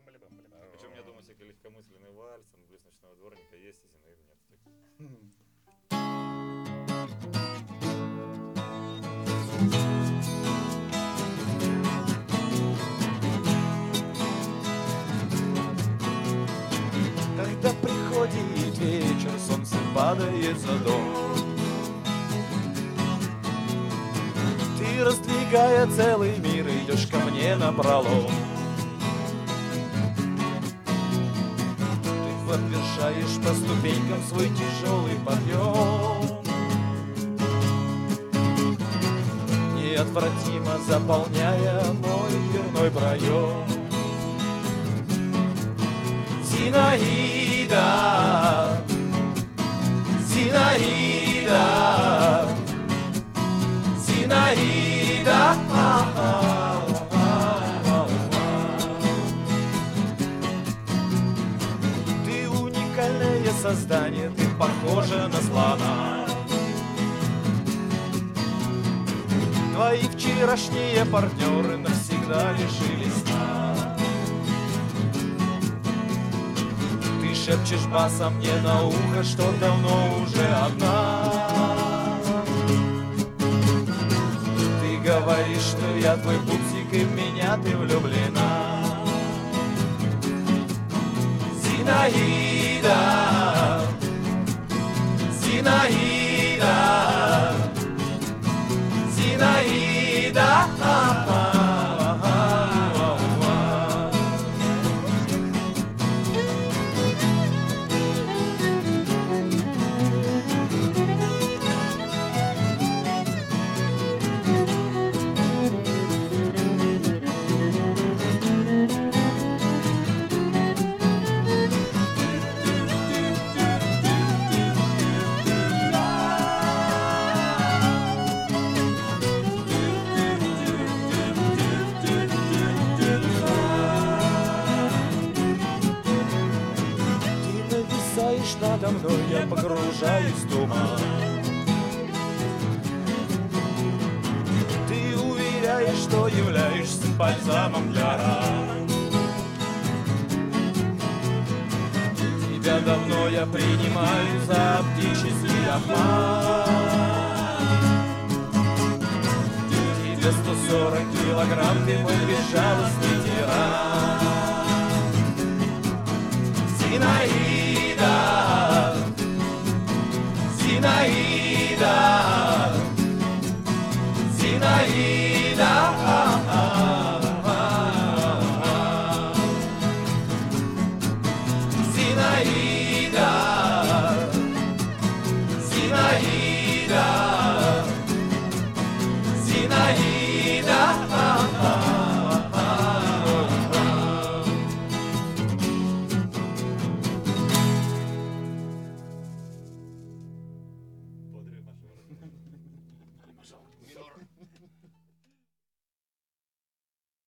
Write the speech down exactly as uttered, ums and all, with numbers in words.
Причем у меня дома всякий легкомысленный вальс, блюз ночного дворника есть, и Зинаида нет в тексте. Когда приходит вечер, солнце падает за дом, ты, раздвигая целый мир, идешь ко мне напролом. Ты подвершаешь по ступенькам свой тяжелый подъем, неотвратимо заполняя мой дверной проем. Зинаида, Зинаида, Зинаида, ты уникальное создание, ты похожа на слона. Твои вчерашние партнеры навсегда лишились сна. Шепчешь басом мне на ухо, что давно уже одна. Ты говоришь, что я твой пупсик, и в меня ты влюблена. Зинаида, Зинаида, Зинаида, надо мной, я погружаюсь в туман. Ты уверяешь, что являешься бальзамом для ран. Тебя давно я принимаю за оптический обман. Тебе сто сорок килограмм, ты мой безжалостный тиран. Зинаида, Зинаида, Зинаида, Зинаида, Зинаида.